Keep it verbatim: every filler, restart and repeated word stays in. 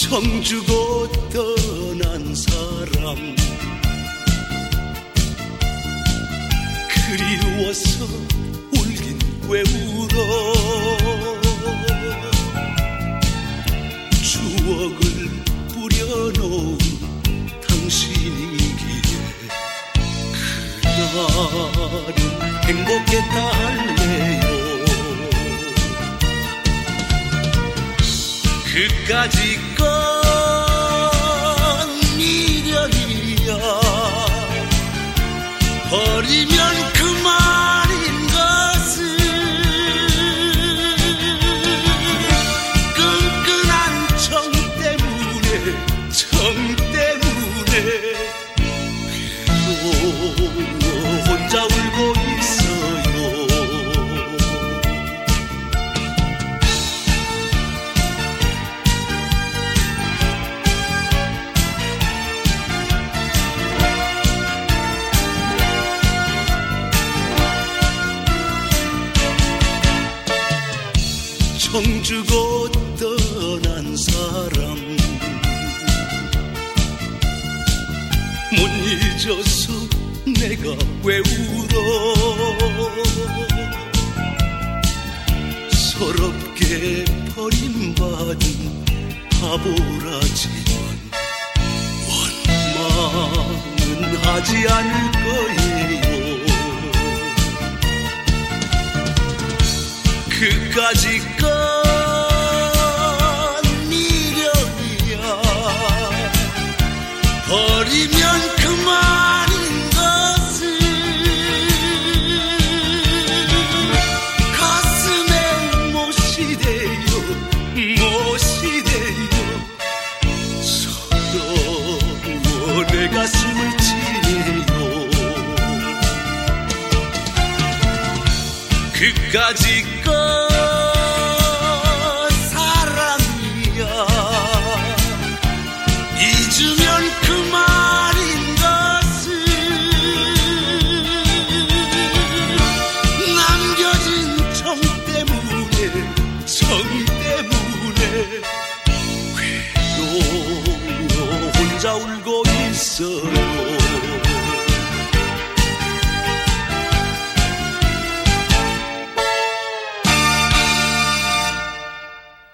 정 주고 떠난 사람 그리워서 울긴 왜 울어 추억을 뿌려놓은 당신이기에 그날은 행복했다 할래요 그까짓 건 미련이야 버리면 그만인 것을 끈끈한 정 때문에 정 때문에 혼자 울고 있어요 정 주고 떠난 사람 못 잊어서 내가 왜 울어 서럽게 버림받은 바보라지만 원망은 하지 않을 거예요 그까짓 건 미련이야 버리면 그만인 것을 가슴에 못시대요 못시대요 서러워 내 가슴을 치네요 그까짓 건 사랑이야 잊으면 그만인 것을 남겨진 정 때문에 정 때문에 외로워 혼자 울고 있어요